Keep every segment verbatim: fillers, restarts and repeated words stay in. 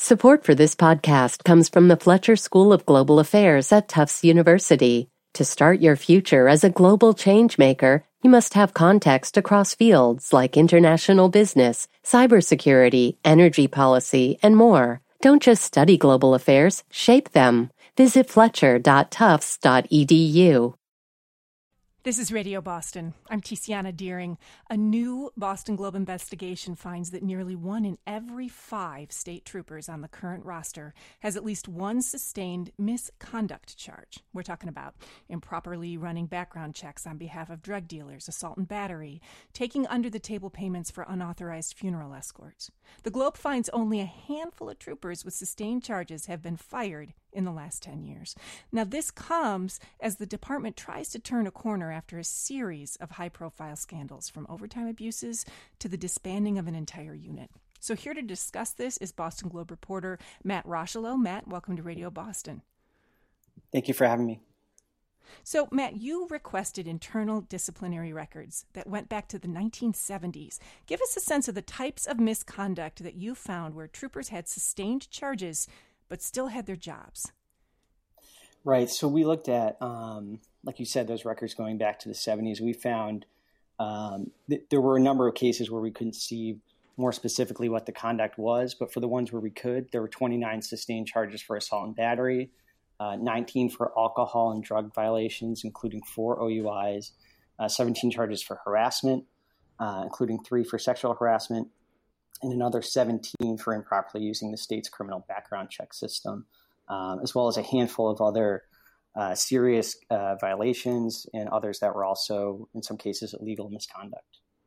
Support for this podcast comes from the Fletcher School of Global Affairs at Tufts University. To start your future as a global changemaker, you must have context across fields like international business, cybersecurity, energy policy, and more. Don't just study global affairs, shape them. Visit fletcher dot tufts dot e d u. This is Radio Boston. I'm Tiziana Deering. A new Boston Globe investigation finds that nearly one in every five state troopers on the current roster has at least one sustained misconduct charge. We're talking about improperly running background checks on behalf of drug dealers, assault and battery, taking under-the-table payments for unauthorized funeral escorts. The Globe finds only a handful of troopers with sustained charges have been fired in the last ten years. Now, this comes as the department tries to turn a corner after a series of high-profile scandals, from overtime abuses to the disbanding of an entire unit. So here to discuss this is Boston Globe reporter Matt Rocheleau. Matt, welcome to Radio Boston. Thank you for having me. So, Matt, you requested internal disciplinary records that went back to the nineteen seventies. Give us a sense of the types of misconduct that you found where troopers had sustained charges but still had their jobs. Right. So we looked at, um, like you said, those records going back to the seventies. We found um, th- there were a number of cases where we couldn't see more specifically what the conduct was, but for the ones where we could, there were twenty-nine sustained charges for assault and battery, uh, nineteen for alcohol and drug violations, including four O U Is, uh, seventeen charges for harassment, uh, including three for sexual harassment, and another seventeen for improperly using the state's criminal background check system, um, as well as a handful of other uh, serious uh, violations and others that were also, in some cases, illegal misconduct.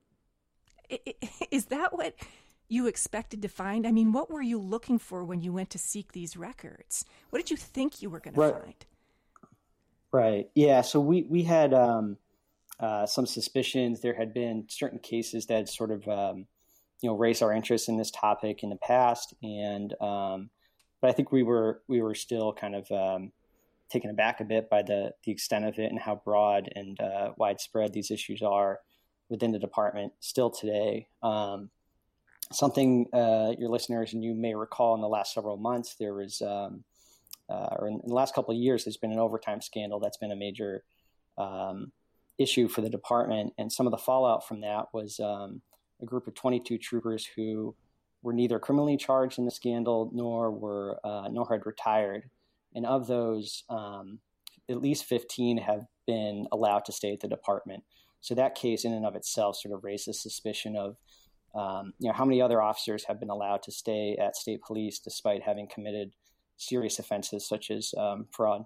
Is that what you expected to find? I mean, what were you looking for when you went to seek these records? What did you think you were going right. to find? Right. Yeah. So we, we had um, uh, some suspicions. There had been certain cases that sort of um, you know, raise our interest in this topic in the past. And, um, but I think we were, we were still kind of, um, taken aback a bit by the, the extent of it and how broad and, uh, widespread these issues are within the department still today. Um, something, uh, your listeners and you may recall in the last several months, there was, um, uh, or in, in the last couple of years, there's been an overtime scandal that's been a major, um, issue for the department. And some of the fallout from that was, um, a group of twenty-two troopers who were neither criminally charged in the scandal nor were uh, nor had retired. And of those, um, at least fifteen have been allowed to stay at the department. So that case in and of itself sort of raises suspicion of um, you know, how many other officers have been allowed to stay at state police despite having committed serious offenses such as um, fraud.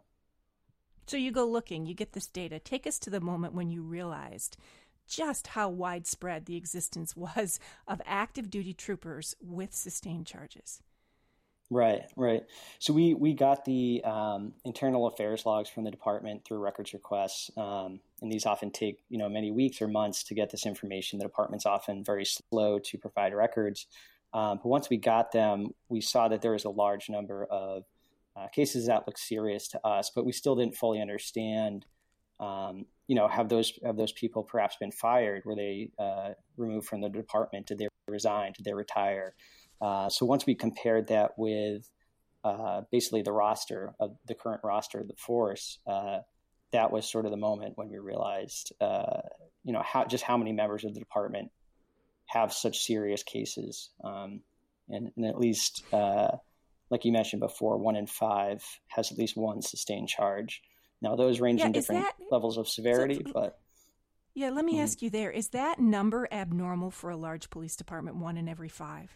So you go looking, you get this data. Take us to the moment when you realized just how widespread the existence was of active duty troopers with sustained charges. Right, right. So we, we got the um, internal affairs logs from the department through records requests. Um, and these often take, you know, many weeks or months to get this information. The department's often very slow to provide records. Um, but once we got them, we saw that there was a large number of uh, cases that looked serious to us, but we still didn't fully understand Um, you know, have those have those people perhaps been fired? Were they uh, removed from the department? Did they resign? Did they retire? Uh, so once we compared that with uh, basically the roster of the current roster of the force, uh, that was sort of the moment when we realized, uh, you know, how just how many members of the department have such serious cases, um, and, and at least, uh, like you mentioned before, one in five has at least one sustained charge. Now, those range yeah, in different that, levels of severity, so, but... Yeah, let me mm-hmm. ask you there, is that number abnormal for a large police department, one in every five?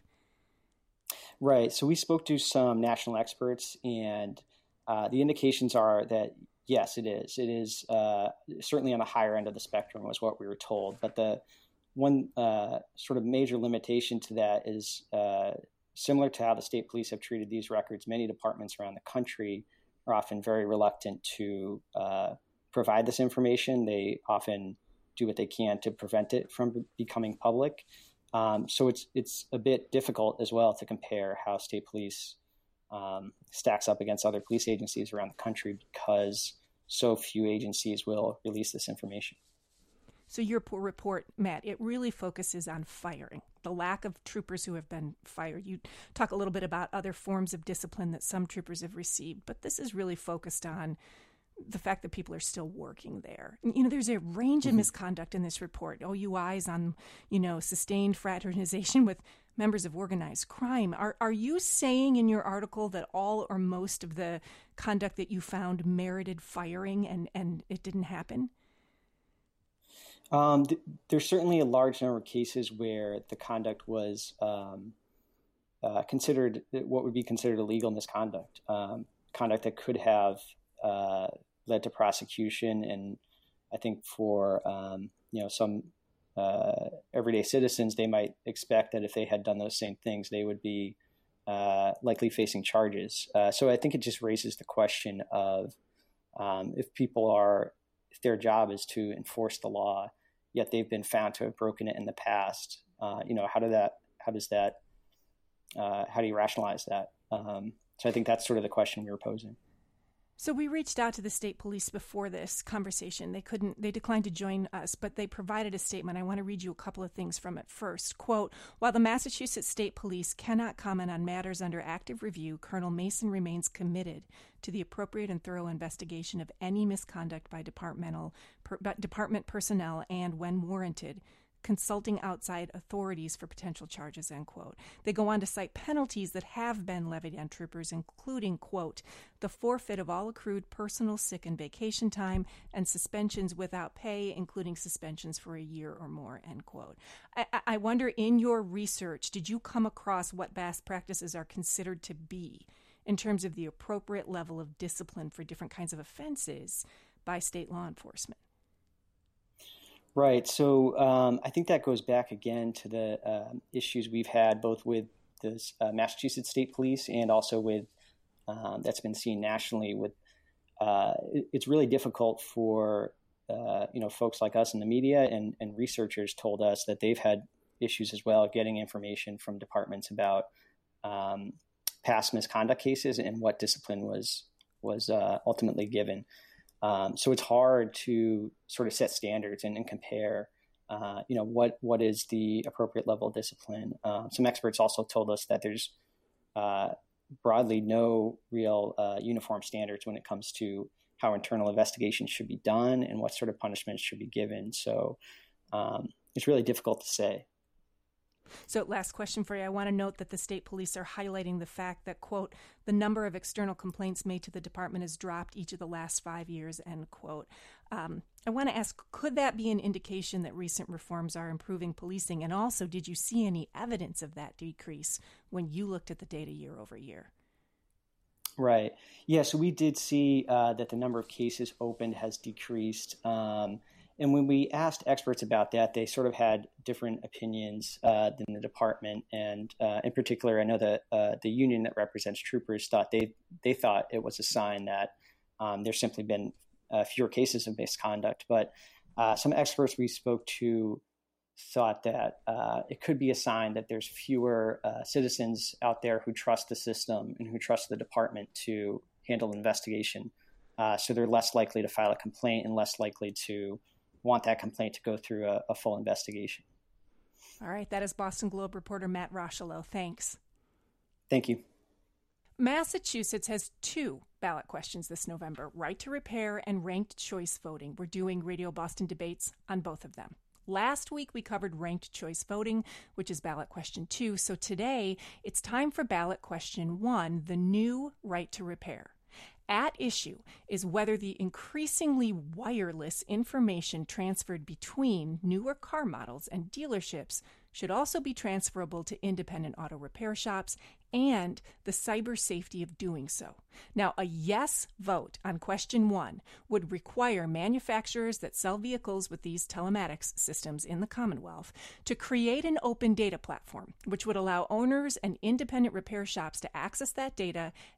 Right. So we spoke to some national experts, and uh, the indications are that, yes, it is. It is uh, certainly on the higher end of the spectrum was what we were told. But the one uh, sort of major limitation to that is uh, similar to how the state police have treated these records. Many departments around the country are often very reluctant to uh, provide this information. They often do what they can to prevent it from becoming public. Um, so it's it's a bit difficult as well to compare how state police um, stacks up against other police agencies around the country because so few agencies will release this information. So your report, Matt, it really focuses on firing, the lack of troopers who have been fired. You talk a little bit about other forms of discipline that some troopers have received, but this is really focused on the fact that people are still working there. You know, there's a range of mm-hmm. misconduct in this report. O U Is on, you know, sustained fraternization with members of organized crime. Are are you saying in your article that all or most of the conduct that you found merited firing and, and it didn't happen? Um, th- there's certainly a large number of cases where the conduct was um, uh, considered what would be considered illegal misconduct, um, conduct that could have uh, led to prosecution. And I think for um, you know some uh, everyday citizens, they might expect that if they had done those same things, they would be uh, likely facing charges. Uh, so I think it just raises the question of um, if people are, if their job is to enforce the law, yet they've been found to have broken it in the past. Uh, you know, how do that? How does that? Uh, how do you rationalize that? Um, so I think that's sort of the question we were posing. So we reached out to the state police before this conversation. They couldn't, they declined to join us, but they provided a statement. I want to read you a couple of things from it. First, quote, while the Massachusetts State Police cannot comment on matters under active review, Colonel Mason remains committed to the appropriate and thorough investigation of any misconduct by departmental per, department personnel and, when warranted, consulting outside authorities for potential charges, end quote. They go on to cite penalties that have been levied on troopers, including, quote, the forfeit of all accrued personal, sick, and vacation time, and suspensions without pay, including suspensions for a year or more, end quote. I, I wonder, in your research, did you come across what best practices are considered to be in terms of the appropriate level of discipline for different kinds of offenses by state law enforcement? Right. So um, I think that goes back again to the uh, issues we've had both with the uh, Massachusetts State Police and also with um, that's been seen nationally. With uh, it, it's really difficult for uh, you know folks like us in the media and, and researchers told us that they've had issues as well getting information from departments about um, past misconduct cases and what discipline was was uh, ultimately given. Um, so it's hard to sort of set standards and, and compare, uh, you know, what what is the appropriate level of discipline. Uh, some experts also told us that there's uh, broadly no real uh, uniform standards when it comes to how internal investigations should be done and what sort of punishments should be given. So um, it's really difficult to say. So last question for you. I want to note that the state police are highlighting the fact that, quote, the number of external complaints made to the department has dropped each of the last five years, end quote. Um, I want to ask, could that be an indication that recent reforms are improving policing? And also, did you see any evidence of that decrease when you looked at the data year over year? Right. Yeah, so we did see uh, that the number of cases opened has decreased. Um And when we asked experts about that, they sort of had different opinions uh, than the department. And uh, in particular, I know that uh, the union that represents troopers thought they they thought it was a sign that um, there's simply been uh, fewer cases of misconduct. But uh, some experts we spoke to thought that uh, it could be a sign that there's fewer uh, citizens out there who trust the system and who trust the department to handle investigation. Uh, so they're less likely to file a complaint and less likely to want that complaint to go through a, a full investigation. All right. That is Boston Globe reporter Matt Rocheleau. Thanks. Thank you. Massachusetts has two ballot questions this November, right to repair and ranked choice voting. We're doing Radio Boston debates on both of them. Last week, we covered ranked choice voting, which is ballot question two. So today, it's time for ballot question one, the new right to repair. At issue is whether the increasingly wireless information transferred between newer car models and dealerships should also be transferable to independent auto repair shops and the cyber safety of doing so. Now, a yes vote on question one would require manufacturers that sell vehicles with these telematics systems in the Commonwealth to create an open data platform, which would allow owners and independent repair shops to access that data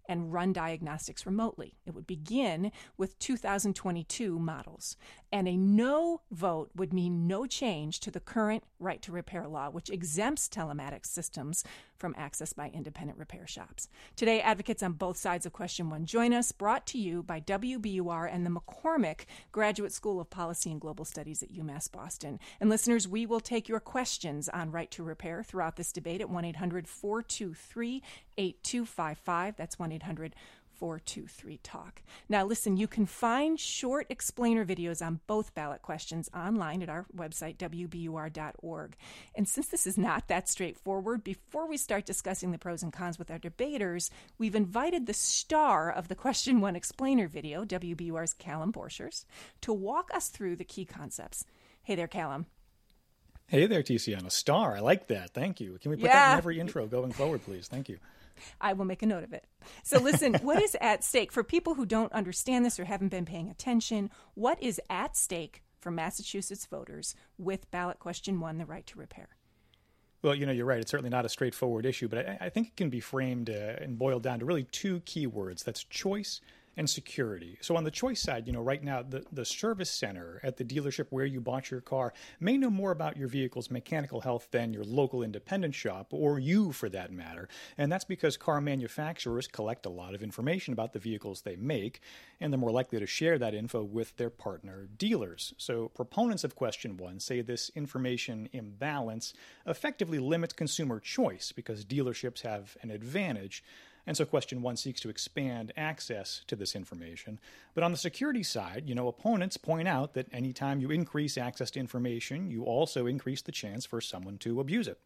and run diagnostics remotely. It would begin with two thousand twenty-two models. And a no vote would mean no change to the current right to repair law, which exempts telematics systems from access by independent repair shops. Today, advocates on both sides of question one join us, brought to you by W B U R and the McCormick Graduate School of Policy and Global Studies at UMass Boston. And listeners, we will take your questions on right to repair throughout this debate at one eight hundred four two three eight two five five. That's one eight hundred four two three talk. Now, listen, you can find short explainer videos on both ballot questions online at our website, W B U R dot org. And since this is not that straightforward, before we start discussing the pros and cons with our debaters, we've invited the star of the question one explainer video, W B U R's Callum Borchers, to walk us through the key concepts. Hey there, Callum. Hey there, Tiziana. Star. I like that. Thank you. Can we put yeah. that in every intro going forward, please? Thank you. I will make a note of it. So listen, what is at stake? For people who don't understand this or haven't been paying attention, what is at stake for Massachusetts voters with ballot question one, the right to repair? Well, you know, you're right. It's certainly not a straightforward issue, but I, I think it can be framed uh, and boiled down to really two key words. That's choice and security. So on the choice side, you know, right now, the, the service center at the dealership where you bought your car may know more about your vehicle's mechanical health than your local independent shop, or you for that matter. And that's because car manufacturers collect a lot of information about the vehicles they make, and they're more likely to share that info with their partner dealers. So proponents of question one say this information imbalance effectively limits consumer choice because dealerships have an advantage. And so question one seeks to expand access to this information. But on the security side, you know, opponents point out that anytime you increase access to information, you also increase the chance for someone to abuse it.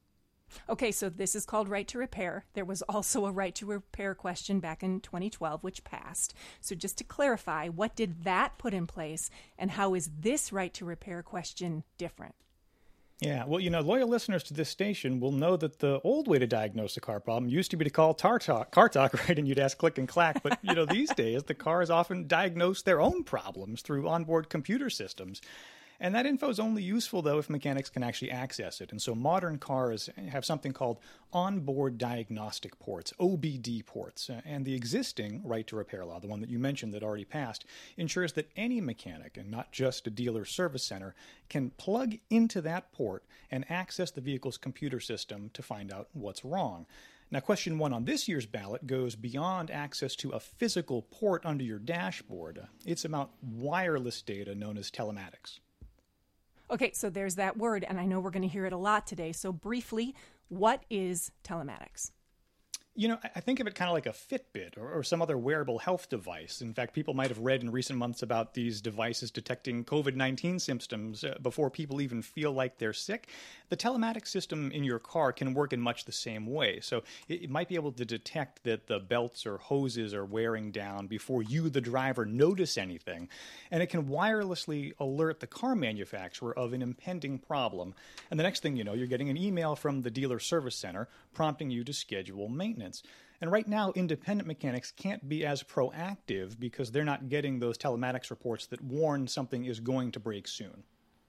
Okay, so this is called right to repair. There was also a right to repair question back in twenty twelve, which passed. So just to clarify, what did that put in place, and how is this right to repair question different? Yeah, well, you know, loyal listeners to this station will know that the old way to diagnose a car problem used to be to call tar talk, car talk, right? And you'd ask click and clack. But, you know, these days, the cars often diagnose their own problems through onboard computer systems. And that info is only useful, though, if mechanics can actually access it. And so modern cars have something called onboard diagnostic ports, O B D ports. And the existing right to repair law, the one that you mentioned that already passed, ensures that any mechanic, and not just a dealer service center, can plug into that port and access the vehicle's computer system to find out what's wrong. Now, question one on this year's ballot goes beyond access to a physical port under your dashboard. It's about wireless data known as telematics. Okay, so there's that word, and I know we're going to hear it a lot today. So briefly, what is telematics? You know, I think of it kind of like a Fitbit or, or some other wearable health device. In fact, people might have read in recent months about these devices detecting covid nineteen symptoms uh, before people even feel like they're sick. The telematics system in your car can work in much the same way. So it, it might be able to detect that the belts or hoses are wearing down before you, the driver, notice anything. And it can wirelessly alert the car manufacturer of an impending problem. And the next thing you know, you're getting an email from the dealer service center prompting you to schedule maintenance. And right now, independent mechanics can't be as proactive because they're not getting those telematics reports that warn something is going to break soon.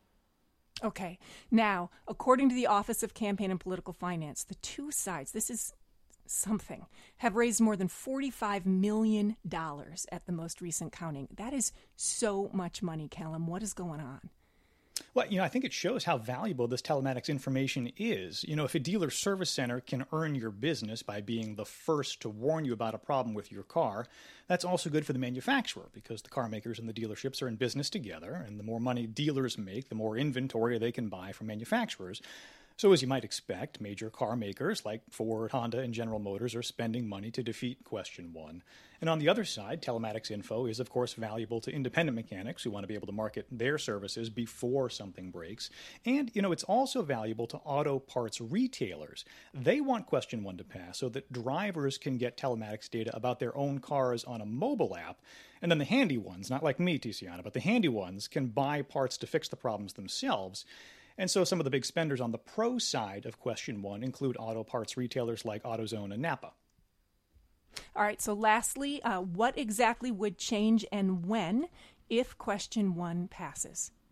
Okay. Now, according to the Office of Campaign and Political Finance, the two sides, this is something, have raised more than forty-five million dollars at the most recent counting. That is so much money, Callum. What is going on? Well, you know, I think it shows how valuable this telematics information is. You know, if a dealer service center can earn your business by being the first to warn you about a problem with your car, that's also good for the manufacturer because the car makers and the dealerships are in business together, and the more money dealers make, the more inventory they can buy from manufacturers. So as you might expect, major car makers like Ford, Honda, and General Motors are spending money to defeat question one. And on the other side, telematics info is, of course, valuable to independent mechanics who want to be able to market their services before something breaks. And, you know, it's also valuable to auto parts retailers. They want question one to pass so that drivers can get telematics data about their own cars on a mobile app. And then the handy ones, not like me, Tiziana, but the handy ones can buy parts to fix the problems themselves. And so some of the big spenders on the pro side of question one include auto parts retailers like AutoZone and Napa. All right, so lastly, uh, what exactly would change and when if question one passes?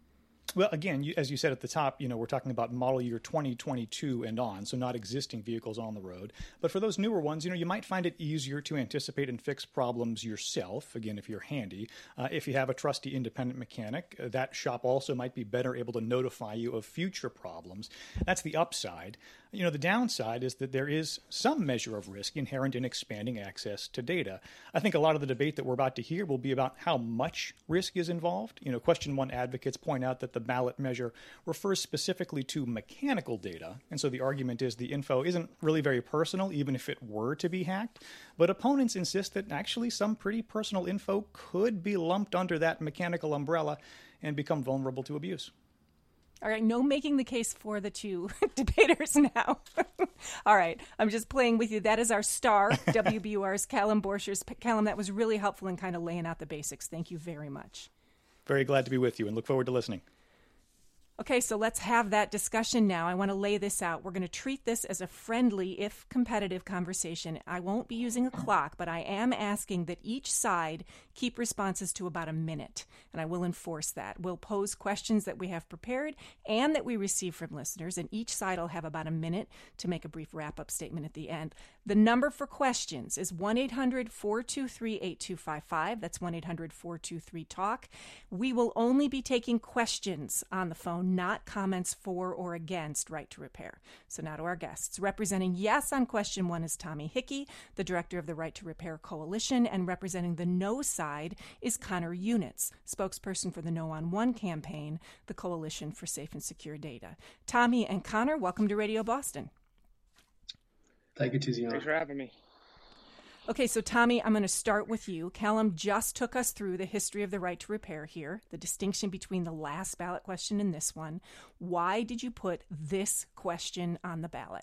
Well, again, you, as you said at the top, you know, we're talking about model year twenty twenty-two and on, so not existing vehicles on the road. But for those newer ones, you know, you might find it easier to anticipate and fix problems yourself, again, if you're handy. Uh, if you have a trusty independent mechanic, uh, that shop also might be better able to notify you of future problems. That's the upside. You know, the downside is that there is some measure of risk inherent in expanding access to data. I think a lot of the debate that we're about to hear will be about how much risk is involved. You know, question one advocates point out that the ballot measure refers specifically to mechanical data, and so the argument is the info isn't really very personal, even if it were to be hacked. But opponents insist that actually some pretty personal info could be lumped under that mechanical umbrella and become vulnerable to abuse. All right, no making the case for the two debaters now. All right, I'm just playing with you. That is our star, W B U R's Callum Borchers. Callum, that was really helpful in kind of laying out the basics. Thank you very much. Very glad to be with you and look forward to listening. Okay, so let's have that discussion now. I want to lay this out. We're going to treat this as a friendly, if competitive, conversation. I won't be using a clock, but I am asking that each side keep responses to about a minute, and I will enforce that. We'll pose questions that we have prepared and that we receive from listeners, and each side will have about a minute to make a brief wrap-up statement at the end. The number for questions is one eight hundred four two three eight two five five. That's one eight hundred four two three talk. We will only be taking questions on the phone, not comments for or against right to repair. So now to our guests. Representing yes on question one is Tommy Hickey, the director of the Right to Repair Coalition, and representing the no side is Connor Unitz, spokesperson for the No on One campaign, the Coalition for Safe and Secure Data. Tommy and Connor, welcome to Radio Boston. Thank you, Tiziana. Thanks for having me. Okay, so Tommy, I'm going to start with you. Callum just took us through the history of the right to repair here, the distinction between the last ballot question and this one. Why did you put this question on the ballot?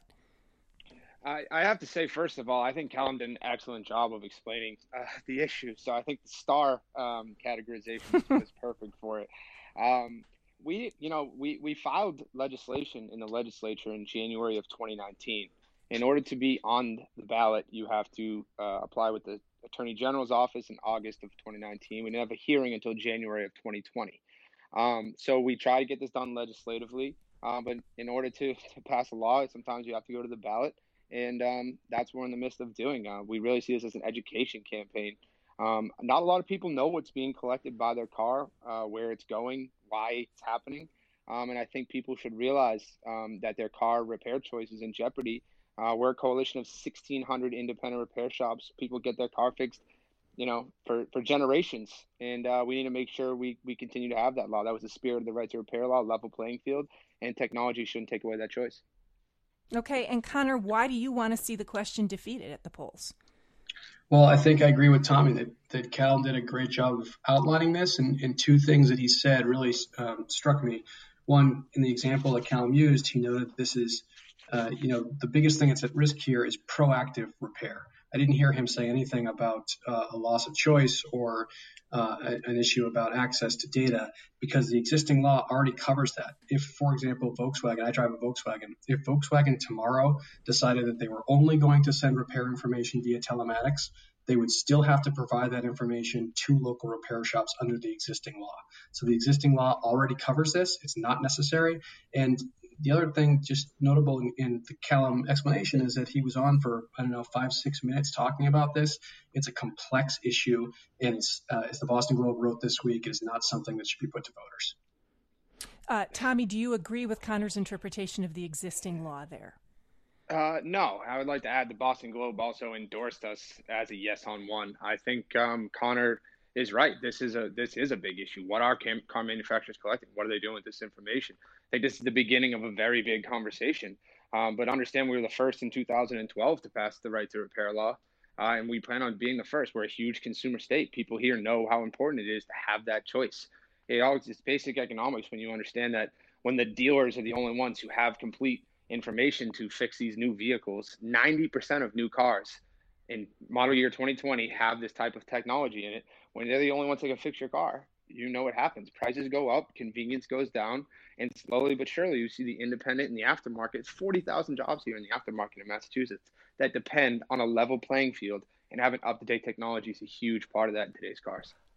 I, I have to say, first of all, I think Callum did an excellent job of explaining uh, the issue. So I think the star um, categorization was perfect for it. Um, we, you know, we, we filed legislation in the legislature in January of twenty nineteen. In order to be on the ballot, you have to uh, apply with the Attorney General's office in August of twenty nineteen. We didn't have a hearing until January of twenty twenty. Um, so we try to get this done legislatively, uh, but in order to, to pass a law, sometimes you have to go to the ballot, and um, that's what we're in the midst of doing. Uh, we really see this as an education campaign. Um, not a lot of people know what's being collected by their car, uh, where it's going, why it's happening, um, and I think people should realize um, that their car repair choice is in jeopardy. Uh, we're a coalition of sixteen hundred independent repair shops. People get their car fixed, you know, for, for generations. And uh, we need to make sure we, we continue to have that law. That was the spirit of the right to repair law, level playing field, and technology shouldn't take away that choice. Okay, and Connor, why do you want to see the question defeated at the polls? Well, I think I agree with Tommy that, that Callum did a great job of outlining this, and, and two things that he said really um, struck me. One, in the example that Callum used, he noted this is Uh, you know, the biggest thing that's at risk here is proactive repair. I didn't hear him say anything about uh, a loss of choice or uh, an issue about access to data, because the existing law already covers that. If, for example, Volkswagen, I drive a Volkswagen, if Volkswagen tomorrow decided that they were only going to send repair information via telematics, they would still have to provide that information to local repair shops under the existing law. So the existing law already covers this. It's not necessary. And the other thing just notable in, in the Callum explanation is that he was on for, I don't know, five, six minutes talking about this. It's a complex issue, and it's, uh, as the Boston Globe wrote this week, is not something that should be put to voters. Uh, Tommy, do you agree with Connor's interpretation of the existing law there? Uh, no, I would like to add the Boston Globe also endorsed us as a yes on one. I think um, Connor is right. This is a this is a big issue. What are car manufacturers collecting? What are they doing with this information? I think this is the beginning of a very big conversation. Um, but understand we were the first in two thousand twelve to pass the right to repair law, uh, and we plan on being the first. We're a huge consumer state. People here know how important it is to have that choice. It always it's basic economics when you understand that when the dealers are the only ones who have complete information to fix these new vehicles, ninety percent of new cars in model year twenty twenty have this type of technology in it. When they're the only ones that can fix your car, you know what happens. Prices go up, convenience goes down, and slowly but surely you see the independent and the aftermarket. It's forty thousand jobs here in the aftermarket in Massachusetts that depend on a level playing field, and having up-to-date technology is a huge part of that in today's cars.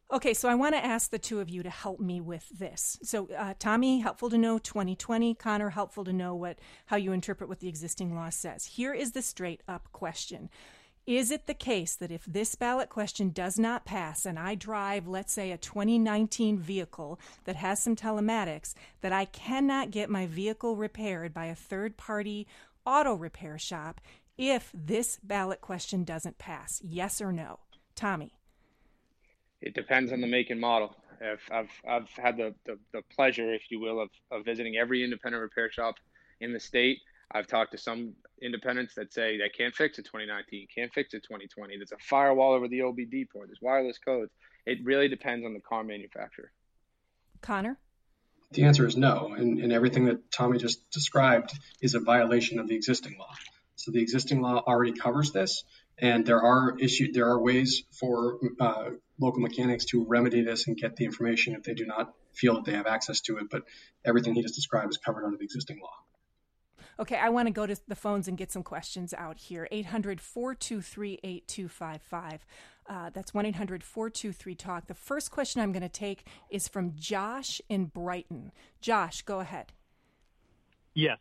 Okay, so I want to ask the two of you to help me with this. So, uh, Tommy, helpful to know twenty twenty. Connor, helpful to know what how you interpret what the existing law says. Here is the straight-up question. Is it the case that if this ballot question does not pass and I drive, let's say, a twenty nineteen vehicle that has some telematics, that I cannot get my vehicle repaired by a third-party auto repair shop if this ballot question doesn't pass? Yes or no? Tommy? It depends on the make and model. If I've I've had the, the, the pleasure, if you will, of, of visiting every independent repair shop in the state. I've talked to some independents that say they can't fix a twenty nineteen, can't fix a twenty twenty. There's a firewall over the O B D port. There's wireless codes. It really depends on the car manufacturer. Connor? The answer is no, and, and everything that Tommy just described is a violation of the existing law. So the existing law already covers this, and there are issue there are ways for uh, local mechanics to remedy this and get the information if they do not feel that they have access to it. But everything he just described is covered under the existing law. Okay, I want to go to the phones and get some questions out here. eight hundred, four two three, eight two five five. Uh, that's one eight hundred, four two three, talk. The first question I'm going to take is from Josh in Brighton. Josh, go ahead. Yes.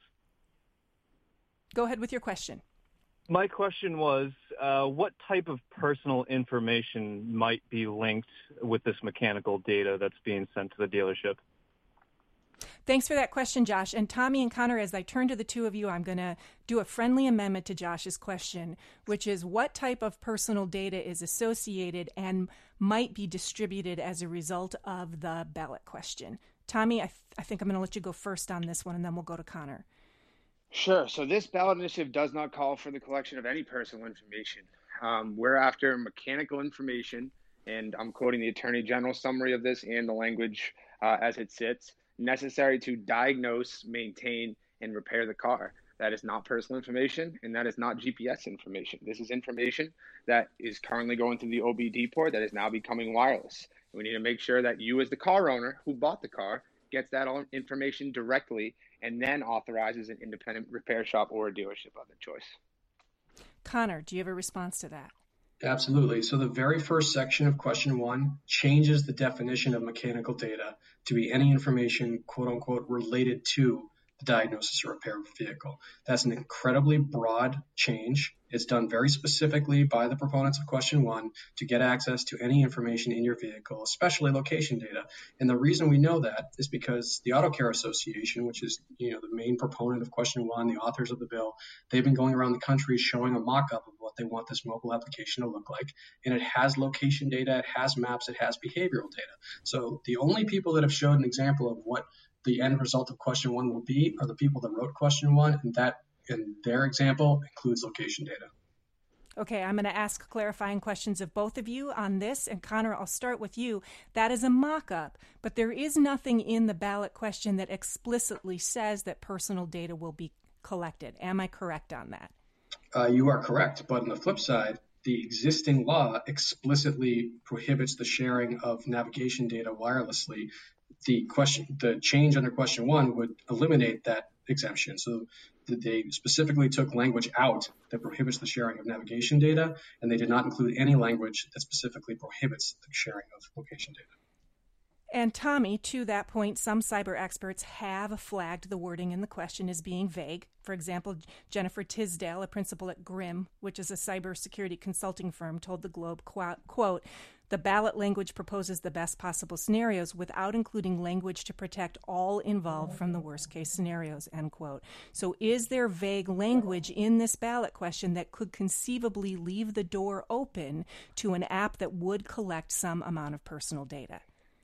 Go ahead with your question. My question was, uh, what type of personal information might be linked with this mechanical data that's being sent to the dealership? Thanks for that question, Josh. And Tommy and Connor, as I turn to the two of you, I'm going to do a friendly amendment to Josh's question, which is what type of personal data is associated and might be distributed as a result of the ballot question? Tommy, I, th- I think I'm going to let you go first on this one, and then we'll go to Connor. Sure. So this ballot initiative does not call for the collection of any personal information. Um, we're after mechanical information, and I'm quoting the Attorney General's summary of this and the language uh, as it sits, necessary to diagnose, maintain, and repair the car. That is not personal information, and that is not G P S information. This is information that is currently going through the O B D port that is now becoming wireless. We need to make sure that you, as the car owner who bought the car, gets that information directly and then authorizes an independent repair shop or a dealership of their choice. Connor, do you have a response to that? Absolutely. So the very first section of question one changes the definition of mechanical data to be any information, quote unquote, related to the diagnosis or repair of a vehicle. That's an incredibly broad change. It's done very specifically by the proponents of question one to get access to any information in your vehicle, especially location data. And the reason we know that is because the Auto Care Association, which is, you know, the main proponent of question one, the authors of the bill, they've been going around the country showing a mock-up of what they want this mobile application to look like. And it has location data, it has maps, it has behavioral data. So the only people that have showed an example of what the end result of question one will be are the people that wrote question one, and that in their example includes location data. Okay, I'm going to ask clarifying questions of both of you on this, and Connor, I'll start with you. That is a mock-up, but there is nothing in the ballot question that explicitly says that personal data will be collected. Am I correct on that? Uh, you are correct, but on the flip side, the existing law explicitly prohibits the sharing of navigation data wirelessly. The question, the change under question one would eliminate that exemption. So they specifically took language out that prohibits the sharing of navigation data, and they did not include any language that specifically prohibits the sharing of location data. And Tommy, to that point, some cyber experts have flagged the wording in the question as being vague. For example, Jennifer Tisdale, a principal at Grimm, which is a cybersecurity consulting firm, told the Globe, quote, "The ballot language proposes the best possible scenarios without including language to protect all involved from the worst-case scenarios," end quote. So is there vague language in this ballot question that could conceivably leave the door open to an app that would collect some amount of personal data?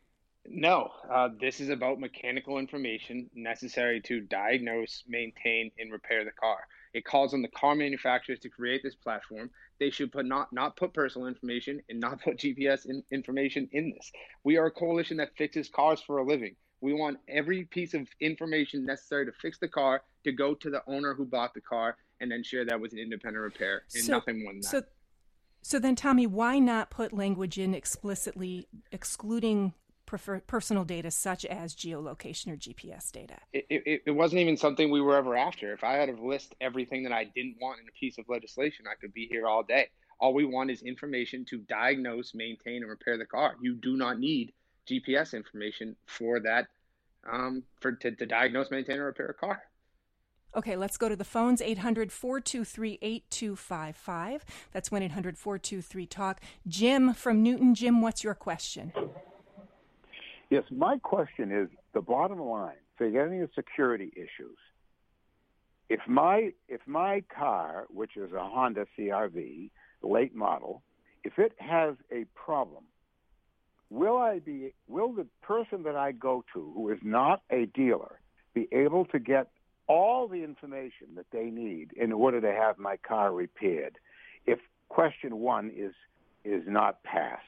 No, uh, this is about mechanical information necessary to diagnose, maintain, and repair the car. It calls on the car manufacturers to create this platform. They should put not, not put personal information and not put G P S in, information in this. We are a coalition that fixes cars for a living. We want every piece of information necessary to fix the car to go to the owner who bought the car and then share that with an independent repair and so, nothing more than that. So, so then, Tommy, why not put language in explicitly excluding prefer personal data such as geolocation or G P S data? It, it, it wasn't even something we were ever after. If I had to list everything that I didn't want in a piece of legislation, I could be here all day. All we want is information to diagnose, maintain, and repair the car. You do not need G P S information for that, um, for to, to diagnose, maintain, and repair a car. Okay, let's go to the phones, eight hundred, four two three, eight two five five. That's one eight hundred, four two three, talk. Jim from Newton. Jim, what's your question? Yes, my question is the bottom line, forgetting the security issues. If my if my car, which is a Honda C R V, late model, if it has a problem, will I be will the person that I go to, who is not a dealer, be able to get all the information that they need in order to have my car repaired if question one is is not passed?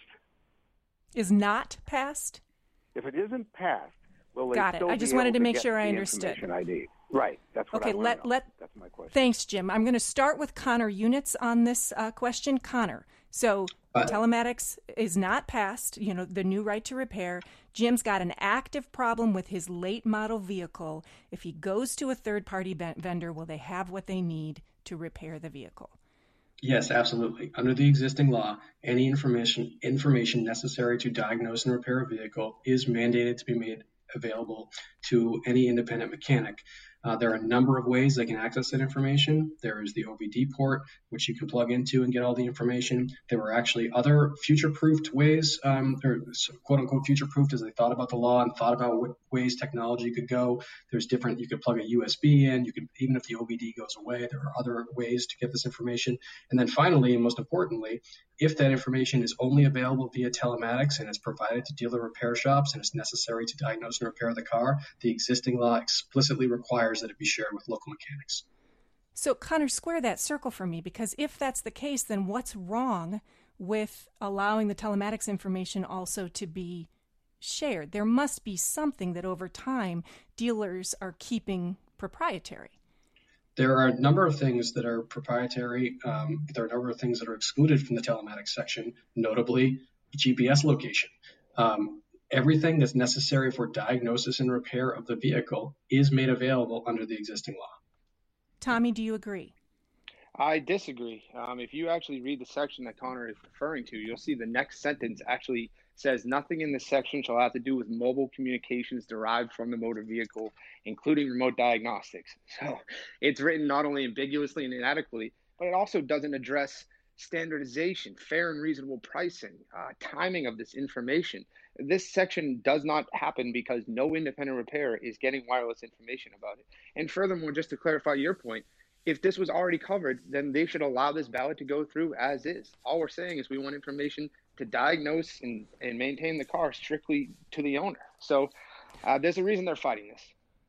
Is not passed? If it isn't passed, will they Got it. still I just be wanted able to make get sure I the understood. information I need? Right. That's what okay, I want let to know. let That's my question. Thanks, Jim. I'm going to start with Connor Units on this uh, question. Connor, so Uh, telematics is not passed, you know, the new right to repair. Jim's got an active problem with his late model vehicle. If he goes to a third-party ben- vendor, will they have what they need to repair the vehicle? Yes, absolutely. Under the existing law, any information information necessary to diagnose and repair a vehicle is mandated to be made available to any independent mechanic. Uh, there are a number of ways they can access that information. There is the O B D port, which you can plug into and get all the information. There were actually other future-proofed ways, um, or quote-unquote future-proofed as they thought about the law and thought about what ways technology could go. There's different, you could plug a U S B in, you could, even if the O B D goes away, there are other ways to get this information. And then finally, and most importantly, if that information is only available via telematics and is provided to dealer repair shops and is necessary to diagnose and repair the car, the existing law explicitly requires that it be shared with local mechanics. So, Connor, square that circle for me, because if that's the case, then what's wrong with allowing the telematics information also to be shared? There must be something that over time dealers are keeping proprietary. There are a number of things that are proprietary. Um, there are a number of things that are excluded from the telematics section, notably G P S location. Um, everything that's necessary for diagnosis and repair of the vehicle is made available under the existing law. Tommy, do you agree? I disagree. Um, if you actually read the section that Connor is referring to, you'll see the next sentence actually says nothing in this section shall have to do with mobile communications derived from the motor vehicle, including remote diagnostics. So it's written not only ambiguously and inadequately, but it also doesn't address standardization, fair and reasonable pricing, uh, timing of this information. This section does not happen because no independent repairer is getting wireless information about it. And furthermore, just to clarify your point, if this was already covered, then they should allow this ballot to go through as is. All we're saying is we want information to diagnose and, and maintain the car strictly to the owner. So uh, there's a reason they're fighting this.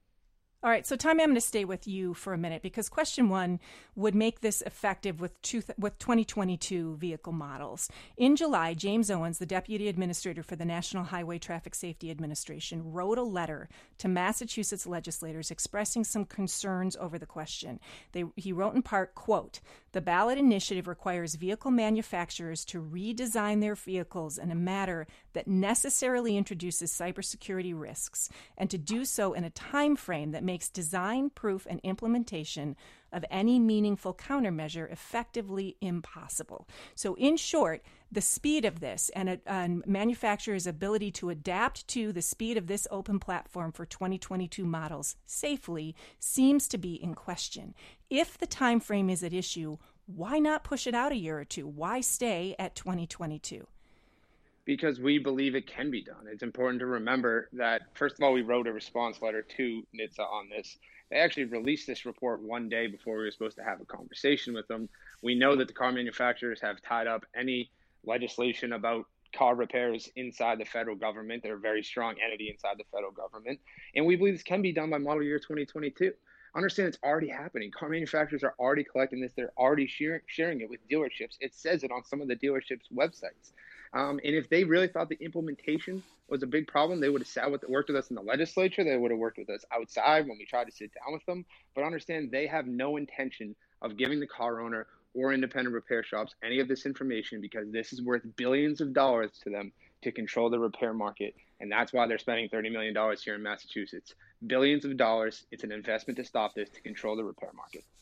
All right, so Tommy, I'm going to stay with you for a minute because question one would make this effective with two, with twenty twenty-two vehicle models. In July, James Owens, the Deputy Administrator for the National Highway Traffic Safety Administration, wrote a letter to Massachusetts legislators expressing some concerns over the question. They, he wrote in part, quote, "The ballot initiative requires vehicle manufacturers to redesign their vehicles in a manner that necessarily introduces cybersecurity risks, and to do so in a time frame that makes design, proof, and implementation of any meaningful countermeasure effectively impossible." So in short, the speed of this and a, and manufacturers' ability to adapt to the speed of this open platform for twenty twenty-two models safely seems to be in question. If the time frame is at issue, why not push it out a year or two? Why stay at twenty twenty-two? Because we believe it can be done. It's important to remember that, first of all, we wrote a response letter to N H T S A on this. They actually released this report one day before we were supposed to have a conversation with them. We know that the car manufacturers have tied up any legislation about car repairs inside the federal government. They're a very strong entity inside the federal government. And we believe this can be done by model year twenty twenty-two. Understand it's already happening. Car manufacturers are already collecting this. They're already sharing, sharing it with dealerships. It says it on some of the dealerships' websites. Um, and if they really thought the implementation was a big problem, they would have sat with, worked with us in the legislature. They would have worked with us outside when we tried to sit down with them. But understand they have no intention of giving the car owner or independent repair shops any of this information because this is worth billions of dollars to them to control the repair market. And that's why they're spending thirty million dollars here in Massachusetts. Billions of dollars. It's an investment to stop this, to control the repair market.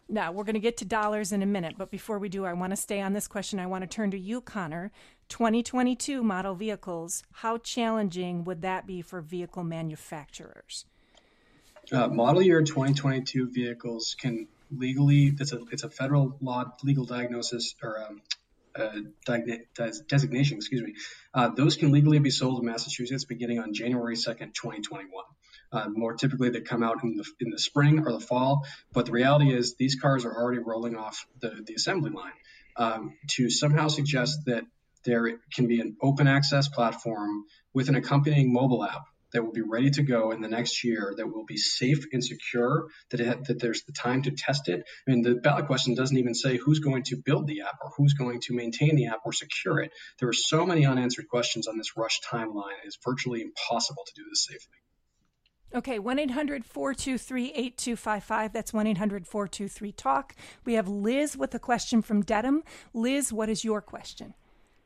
Now, we're going to get to dollars in a minute, but before we do, I want to stay on this question. I want to turn to you, Connor. twenty twenty-two model vehicles, how challenging would that be for vehicle manufacturers? Uh, model year twenty twenty-two vehicles can legally, it's a, it's a federal law legal diagnosis or um, uh, des- designation, excuse me. Uh, those can legally be sold in Massachusetts beginning on January second, twenty twenty-one. Uh, more typically, they come out in the in the spring or the fall. But the reality is, these cars are already rolling off the, the assembly line. Um, to somehow suggest that there can be an open access platform with an accompanying mobile app that will be ready to go in the next year, that will be safe and secure, that it, that there's the time to test it. I mean, the ballot question doesn't even say who's going to build the app or who's going to maintain the app or secure it. There are so many unanswered questions on this rush timeline. It's virtually impossible to do this safely. Okay, one eight hundred four two three eight two five five. That's one eight hundred four two three talk. We have Liz with a question from Dedham. Liz, what is your question?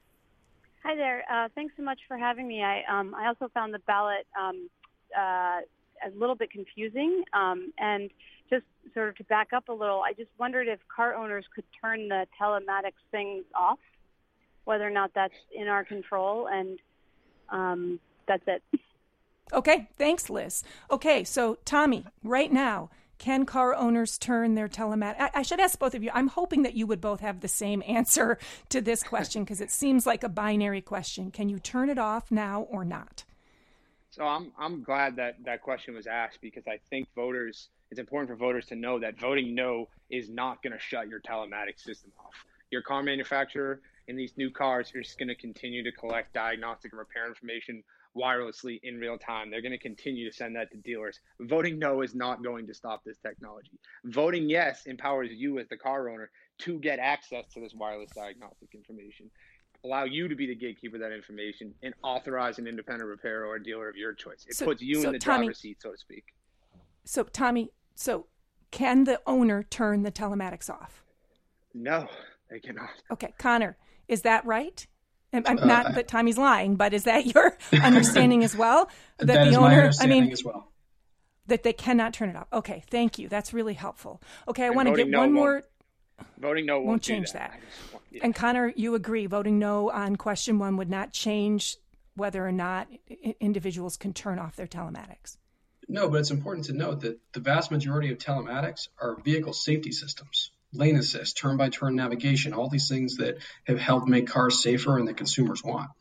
Hi there. Uh, thanks so much for having me. I um, I also found the ballot um, uh, a little bit confusing. Um, and just sort of to back up a little, I just wondered if car owners could turn the telematics things off, whether or not that's in our control. And um, that's it. Okay, thanks, Liz. Okay, so Tommy, right now, can car owners turn their telematic? I, I should ask both of you. I'm hoping that you would both have the same answer to this question because it seems like a binary question. Can you turn it off now or not? So I'm I'm glad that that question was asked because I think voters, it's important for voters to know that voting no is not going to shut your telematics system off. Your car manufacturer in these new cars is going to continue to collect diagnostic and repair information wirelessly in real time. They're going to continue to send that to dealers. Voting no is not going to stop this technology. Voting yes empowers you as the car owner to get access to this wireless diagnostic information, allow you to be the gatekeeper of that information, and authorize an independent repairer or a dealer of your choice. It so, puts you so in the Tommy, driver's seat, so to speak. So, Tommy, so can the owner turn the telematics off? No, they cannot. Okay, Connor, is that right? I'm Uh, not that Tommy's lying, but is that your understanding as well? That, that that the is owner, my understanding I mean, as well. That they cannot turn it off. Okay, thank you. That's really helpful. Okay, I And want to get voting no one won't- more. Voting no won't, Won't do change that. that. I just want- yeah. And Connor, you agree, voting no on question one would not change whether or not i- individuals can turn off their telematics. No, but it's important to note that the vast majority of telematics are vehicle safety systems. Lane assist, turn-by-turn navigation, all these things that have helped make cars safer and that consumers want.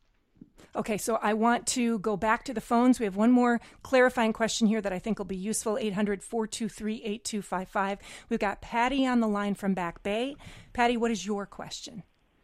Okay, so I want to go back to the phones. We have one more clarifying question here that I think will be useful, eight hundred four two three eight two five five. We've got Patty on the line from Back Bay. Patty, what is your question?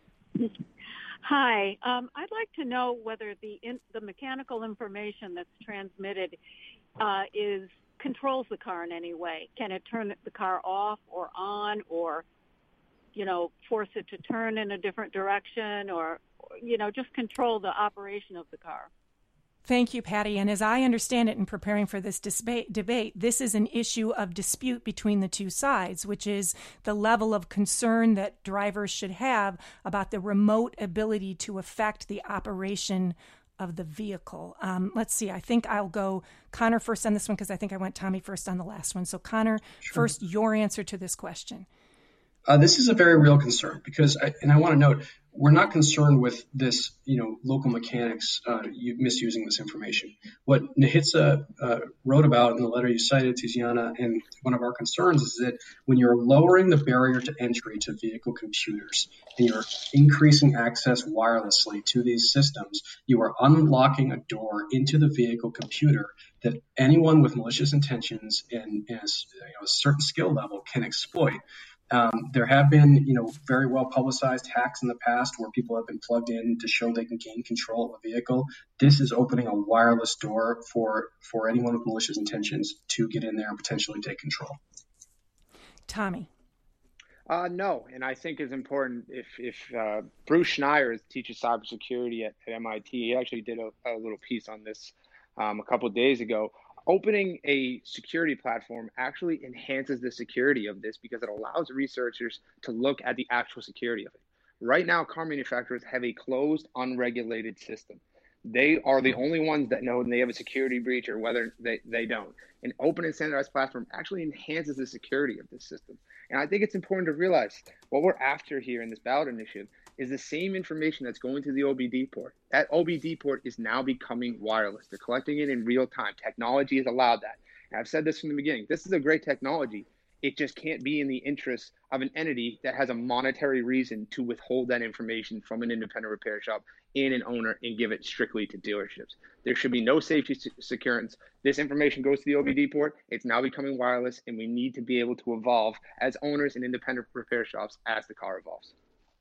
Hi. Um, I'd like to know whether the in, the mechanical information that's transmitted uh, is controls the car in any way. Can it turn the car off or on, or you know, force it to turn in a different direction, or you know, just control the operation of the car? Thank you, Patty. And as I understand it in preparing for this disba- debate, this is an issue of dispute between the two sides, which is the level of concern that drivers should have about the remote ability to affect the operation of the vehicle. Um, let's see. I think I'll go Connor first on this one because I think I went Tommy first on the last one. So Connor, Sure. first, your answer to this question. Uh, this is a very real concern because, I, and I want to note, we're not concerned with this, you know, local mechanics uh, you, misusing this information. What Nahitsa uh, wrote about in the letter you cited, Tiziana, and one of our concerns is that when you're lowering the barrier to entry to vehicle computers and you're increasing access wirelessly to these systems, you are unlocking a door into the vehicle computer that anyone with malicious intentions and, and a, you know, a certain skill level can exploit. Um, there have been, you know, very well publicized hacks in the past where people have been plugged in to show they can gain control of a vehicle. This is opening a wireless door for, for anyone with malicious intentions to get in there and potentially take control. Tommy. Uh, no, and I think it's important if, if uh, Bruce Schneier teaches cybersecurity at, at M I T, he actually did a, a little piece on this um, a couple of days ago. Opening a security platform actually enhances the security of this because it allows researchers to look at the actual security of it. Right now, car manufacturers have a closed, unregulated system. They are the only ones that know when they have a security breach or whether they, they don't. An open and standardized platform actually enhances the security of this system. And I think it's important to realize what we're after here in this ballot initiative is the same information that's going to the O B D port. That O B D port is now becoming wireless. They're collecting it in real time. Technology has allowed that. And I've said this from the beginning. This is a great technology. It just can't be in the interest of an entity that has a monetary reason to withhold that information from an independent repair shop and an owner and give it strictly to dealerships. There should be no safety securance. This information goes to the O B D port. It's now becoming wireless, and we need to be able to evolve as owners and independent repair shops as the car evolves.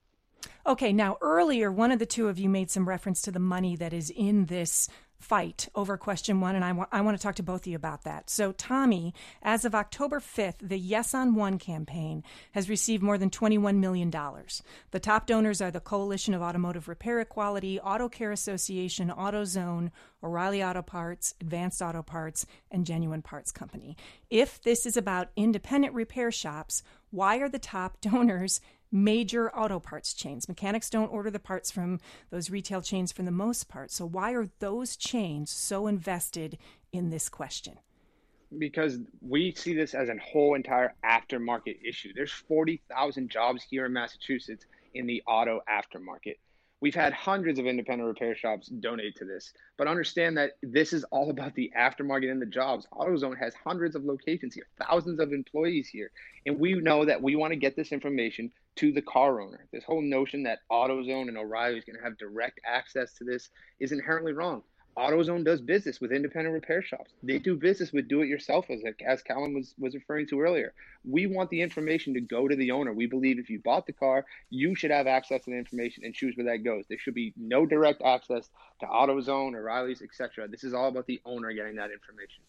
Okay, now earlier, one of the two of you made some reference to the money that is in this fight over question one, and I, wa- I want to talk to both of you about that. So, Tommy, as of October fifth, the Yes on One campaign has received more than twenty-one million dollars. The top donors are the Coalition of Automotive Repair Equality, Auto Care Association, AutoZone, O'Reilly Auto Parts, Advanced Auto Parts, and Genuine Parts Company. If this is about independent repair shops, why are the top donors major auto parts chains? Mechanics don't order the parts from those retail chains for the most part. So why are those chains so invested in this question? Because we see this as a whole entire aftermarket issue. There's forty thousand jobs here in Massachusetts in the auto aftermarket. We've had hundreds of independent repair shops donate to this, but understand that this is all about the aftermarket and the jobs. AutoZone has hundreds of locations here, thousands of employees here, and we know that we want to get this information to the car owner. This whole notion that AutoZone and O'Reilly is going to have direct access to this is inherently wrong. AutoZone does business with independent repair shops. They do business with do-it-yourself, as, as Callan was, was referring to earlier. We want the information to go to the owner. We believe if you bought the car, you should have access to the information and choose where that goes. There should be no direct access to AutoZone, O'Reilly's, et cetera. This is all about the owner getting that information.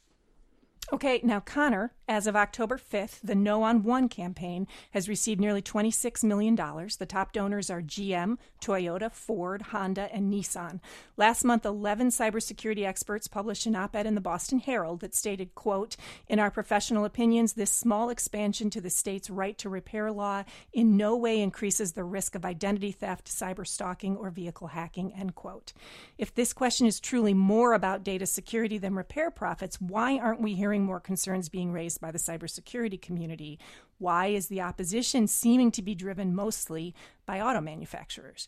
Okay, now Connor, as of October fifth, the No on One campaign has received nearly twenty-six million dollars. The top donors are G M, Toyota, Ford, Honda, and Nissan. Last month, eleven cybersecurity experts published an op-ed in the Boston Herald that stated, quote, "In our professional opinions, this small expansion to the state's right to repair law in no way increases the risk of identity theft, cyber stalking, or vehicle hacking," end quote. If this question is truly more about data security than repair profits, why aren't we hearing more concerns being raised by the cybersecurity community? Why is the opposition seeming to be driven mostly by auto manufacturers?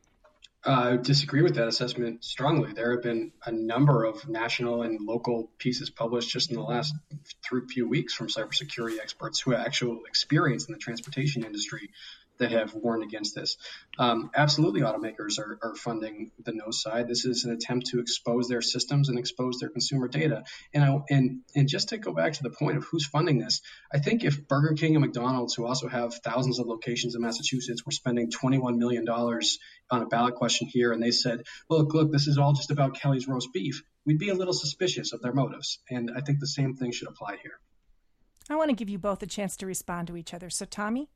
I disagree with that assessment strongly. There have been a number of national and local pieces published just in the last few weeks from cybersecurity experts who have actual experience in the transportation industry that have warned against this. Um, absolutely, automakers are, are funding the no side. This is an attempt to expose their systems and expose their consumer data. And, I, and, and just to go back to the point of who's funding this, I think if Burger King and McDonald's, who also have thousands of locations in Massachusetts, were spending twenty-one million dollars on a ballot question here, and they said, look, look, this is all just about Kelly's roast beef, we'd be a little suspicious of their motives. And I think the same thing should apply here. I want to give you both a chance to respond to each other. So, Tommy?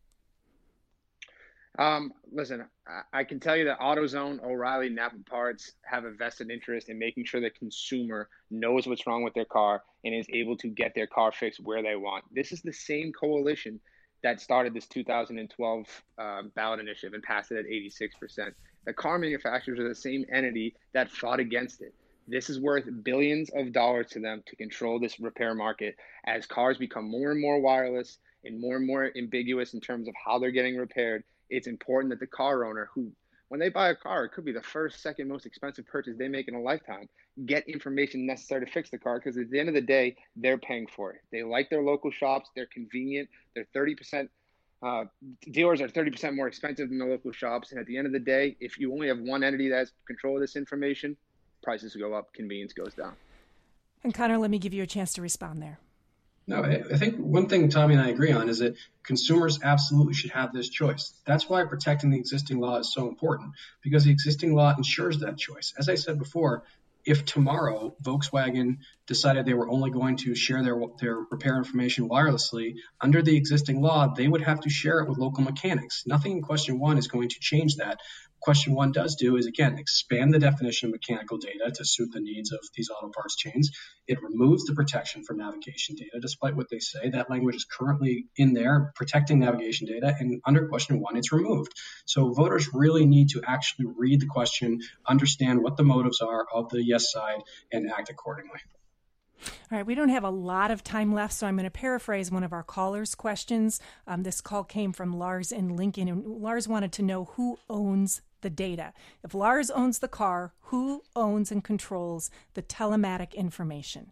Um, listen, I, I can tell you that AutoZone, O'Reilly, Napa Parts have a vested interest in making sure the consumer knows what's wrong with their car and is able to get their car fixed where they want. This is the same coalition that started this two thousand twelve uh, ballot initiative and passed it at eighty-six percent. The car manufacturers are the same entity that fought against it. This is worth billions of dollars to them to control this repair market as cars become more and more wireless and more and more ambiguous in terms of how they're getting repaired. It's important that the car owner, who, when they buy a car, it could be the first, second most expensive purchase they make in a lifetime, get information necessary to fix the car, because at the end of the day, they're paying for it. They like their local shops. They're convenient. They're thirty percent, uh, dealers are thirty percent more expensive than the local shops. And at the end of the day, if you only have one entity that has control of this information, prices go up, convenience goes down. And Connor, let me give you a chance to respond there. No, I think one thing Tommy and I agree on is that consumers absolutely should have this choice. That's why protecting the existing law is so important, because the existing law ensures that choice. As I said before, if tomorrow Volkswagen decided they were only going to share their their repair information wirelessly, under the existing law, they would have to share it with local mechanics. Nothing in question one is going to change that. question one does do is, again, expand the definition of mechanical data to suit the needs of these auto parts chains. It removes the protection from navigation data, despite what they say. That language is currently in there protecting navigation data, and under question one, it's removed. So voters really need to actually read the question, understand what the motives are of the yes side, and act accordingly. All right, we don't have a lot of time left, so I'm going to paraphrase one of our callers' questions. Um, this call came from Lars in Lincoln, and Lars wanted to know who owns the data. If Lars owns the car, who owns and controls the telematic information?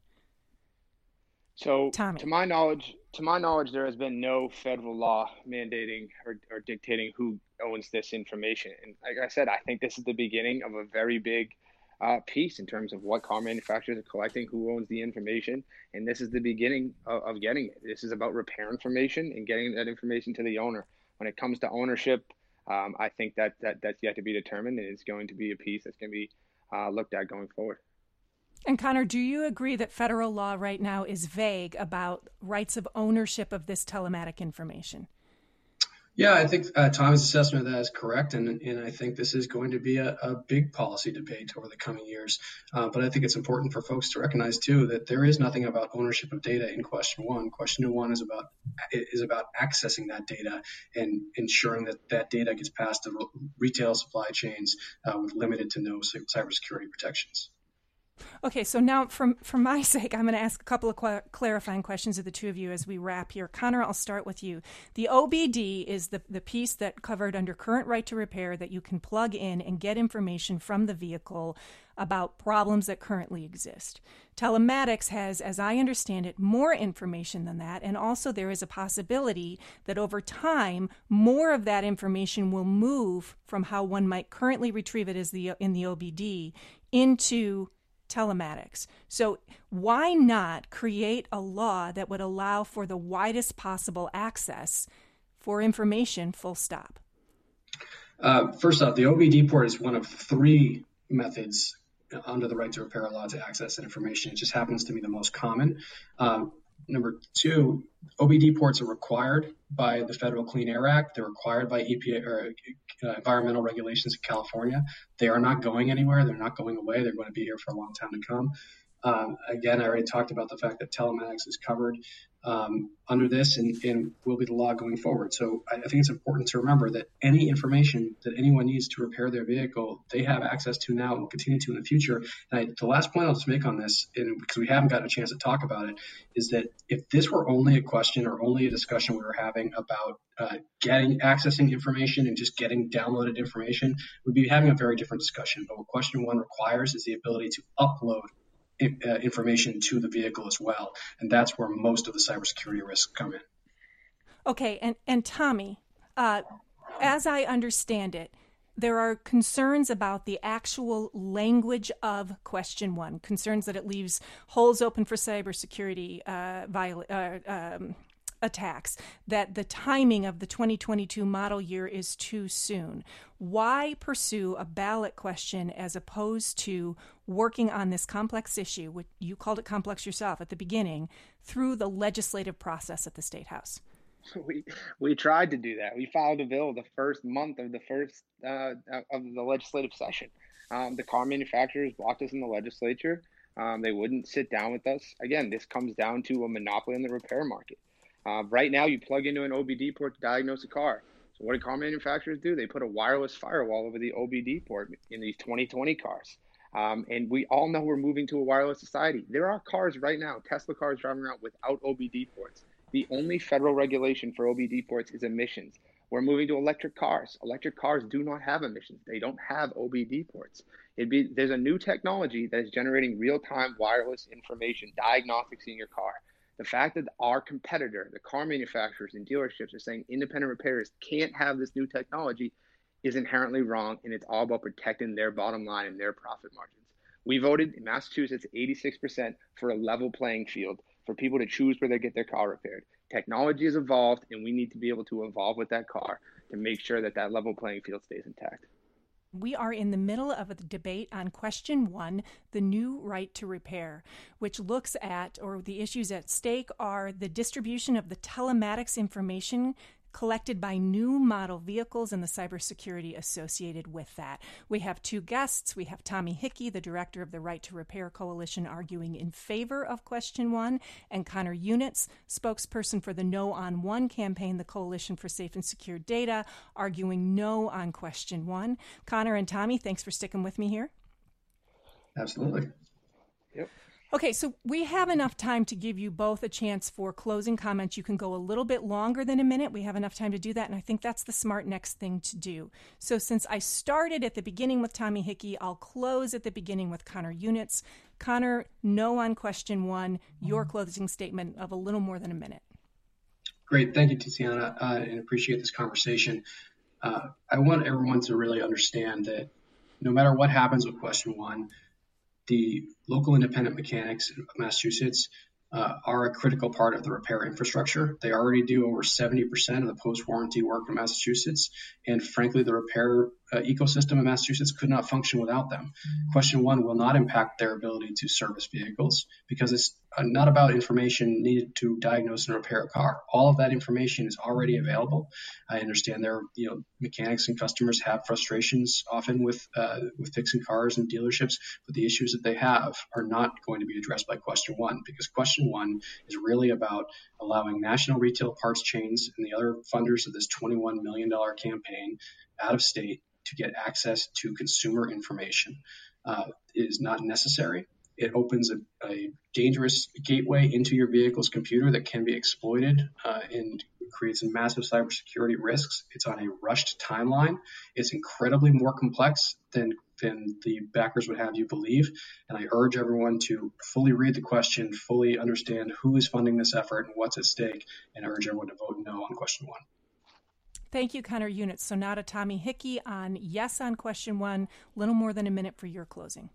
So, Tommy. to my knowledge, to my knowledge, there has been no federal law mandating or, or dictating who owns this information. And like I said, I think this is the beginning of a very big Uh, piece in terms of what car manufacturers are collecting, who owns the information, and this is the beginning of, of getting it. This is about repair information and getting that information to the owner. When it comes to ownership, um, I think that, that that's yet to be determined, and it's going to be a piece that's going to be uh, looked at going forward. And Connor, do you agree that federal law right now is vague about rights of ownership of this telematic information? Yeah, I think uh, Tommy's assessment of that is correct, and and I think this is going to be a, a big policy debate over the coming years. Uh, but I think it's important for folks to recognize too that there is nothing about ownership of data in question one. Question one is about is about accessing that data and ensuring that that data gets past the retail supply chains uh, with limited to no cybersecurity protections. Okay, so now from, for my sake, I'm going to ask a couple of qu- clarifying questions of the two of you as we wrap here. Connor, I'll start with you. The O B D is the, the piece that covered under current right to repair that you can plug in and get information from the vehicle about problems that currently exist. Telematics has, as I understand it, more information than that, and also there is a possibility that over time, more of that information will move from how one might currently retrieve it as the in the O B D into telematics. So why not create a law that would allow for the widest possible access for information, full stop? Uh, first off, the O B D port is one of three methods under the right to repair law to access that information. It just happens to be the most common. Um, number two, O B D ports are required by the Federal Clean Air Act. They're required by E P A or uh, environmental regulations in California. They are not going anywhere. They're not going away. They're going to be here for a long time to come. Um, again, I already talked about the fact that telematics is covered um, under this and, and will be the law going forward. So I, I think it's important to remember that any information that anyone needs to repair their vehicle, they have access to now and will continue to in the future. And I, the last point I'll just make on this, and because we haven't gotten a chance to talk about it, is that if this were only a question or only a discussion we were having about uh, getting accessing information and just getting downloaded information, we'd be having a very different discussion. But what question one requires is the ability to upload Uh, information to the vehicle as well. And that's where most of the cybersecurity risks come in. Okay, and, and Tommy, uh, as I understand it, there are concerns about the actual language of question one, concerns that it leaves holes open for cybersecurity uh, viola- uh, um, attacks, that the timing of the twenty twenty-two model year is too soon. Why pursue a ballot question as opposed to working on this complex issue, which you called it complex yourself at the beginning, through the legislative process at the State House? We we tried to do that. We filed a bill the first month of the first uh, of the legislative session. Um, the car manufacturers blocked us in the legislature. Um, they wouldn't sit down with us. Again, this comes down to a monopoly in the repair market. Uh, right now, you plug into an O B D port to diagnose a car. So what do car manufacturers do? They put a wireless firewall over the O B D port in these twenty twenty cars. Um, and we all know we're moving to a wireless society. There are cars right now, Tesla cars driving around without O B D ports. The only federal regulation for O B D ports is emissions. We're moving to electric cars. Electric cars do not have emissions. They don't have O B D ports. It'd be, there's a new technology that is generating real-time wireless information, diagnostics in your car. The fact that our competitor, the car manufacturers and dealerships are saying independent repairers can't have this new technology is inherently wrong, and it's all about protecting their bottom line and their profit margins. We voted in Massachusetts eighty-six percent for a level playing field for people to choose where they get their car repaired. Technology has evolved, and we need to be able to evolve with that car to make sure that that level playing field stays intact. We are in the middle of a debate on question one, the new right to repair, which looks at, or the issues at stake are the distribution of the telematics information collected by new model vehicles and the cybersecurity associated with that. We have two guests. We have Tommy Hickey, the director of the Right to Repair Coalition, arguing in favor of question one, and Connor Unitz, spokesperson for the No on One campaign, the Coalition for Safe and Secure Data, arguing no on question one. Connor and Tommy, thanks for sticking with me here. Absolutely. Yep. Okay, so we have enough time to give you both a chance for closing comments. You can go a little bit longer than a minute. We have enough time to do that, and I think that's the smart next thing to do. So since I started at the beginning with Tommy Hickey, I'll close at the beginning with Connor Unitz. Connor, no on question one, your closing statement of a little more than a minute. Great. Thank you, Tiziana, uh, and appreciate this conversation. Uh, I want everyone to really understand that no matter what happens with question one, the local independent mechanics of Massachusetts uh, are a critical part of the repair infrastructure. They already do over seventy percent of the post-warranty work in Massachusetts. And frankly, the repair uh, ecosystem in Massachusetts could not function without them. Question one will not impact their ability to service vehicles because it's uh, not about information needed to diagnose and repair a car. All of that information is already available. I understand there, you know, mechanics and customers have frustrations often with uh, with fixing cars and dealerships, but the issues that they have are not going to be addressed by question one, because question one is really about allowing national retail parts chains and the other funders of this twenty-one million dollars campaign out of state to get access to consumer information. Uh, it is not necessary. It opens a, a dangerous gateway into your vehicle's computer that can be exploited uh, and creates massive cybersecurity risks. It's on a rushed timeline. It's incredibly more complex than than the backers would have you believe. And I urge everyone to fully read the question, fully understand who is funding this effort and what's at stake, and I urge everyone to vote no on question one. Thank you, Connor Unitz. So now to Tommy Hickey on yes on question one, little more than a minute for your closing.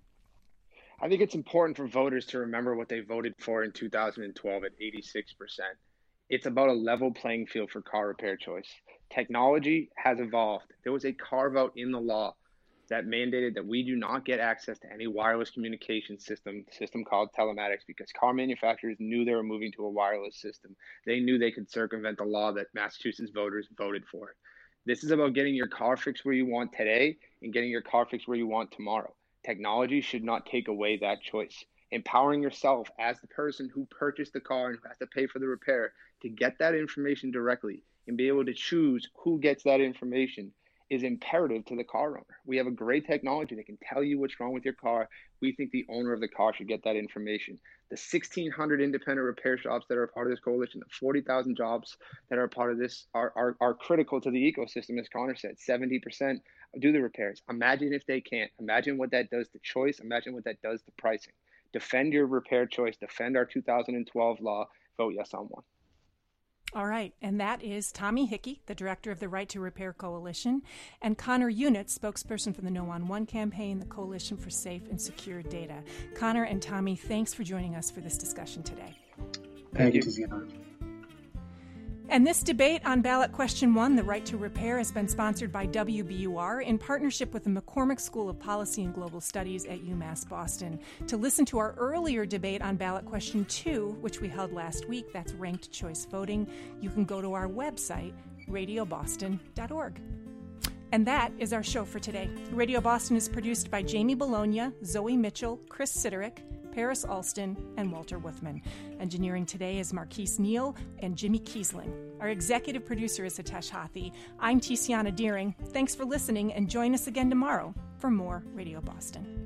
I think it's important for voters to remember what they voted for in two thousand twelve at eighty-six percent. It's about a level playing field for car repair choice. Technology has evolved. There was a carve-out in the law that mandated that we do not get access to any wireless communication system, system called telematics, because car manufacturers knew they were moving to a wireless system. They knew they could circumvent the law that Massachusetts voters voted for. This is about getting your car fixed where you want today and getting your car fixed where you want tomorrow. Technology should not take away that choice. Empowering yourself as the person who purchased the car and who has to pay for the repair to get that information directly and be able to choose who gets that information is imperative to the car owner. We have a great technology that can tell you what's wrong with your car. We think the owner of the car should get that information. The sixteen hundred independent repair shops that are a part of this coalition, the forty thousand jobs that are a part of this are, are, are critical to the ecosystem, as Connor said. seventy percent do the repairs. Imagine if they can't. Imagine what that does to choice. Imagine what that does to pricing. Defend your repair choice. Defend our two thousand twelve law. Vote yes on one. All right, and that is Tommy Hickey, the director of the Right to Repair Coalition, and Connor Unitz, spokesperson for the No on One campaign, the Coalition for Safe and Secure Data. Connor and Tommy, thanks for joining us for this discussion today. Thank you, Tiziana. And this debate on ballot question one, the right to repair, has been sponsored by W B U R in partnership with the McCormick School of Policy and Global Studies at UMass Boston. To listen to our earlier debate on ballot question two, which we held last week, that's ranked choice voting, you can go to our website, radio boston dot org. And that is our show for today. Radio Boston is produced by Jamie Bologna, Zoe Mitchell, Chris Siderick, Paris Alston, and Walter Wuthman. Engineering today is Marquise Neal and Jimmy Kiesling. Our executive producer is Hitesh Hathi. I'm Tiziana Deering. Thanks for listening, and join us again tomorrow for more Radio Boston.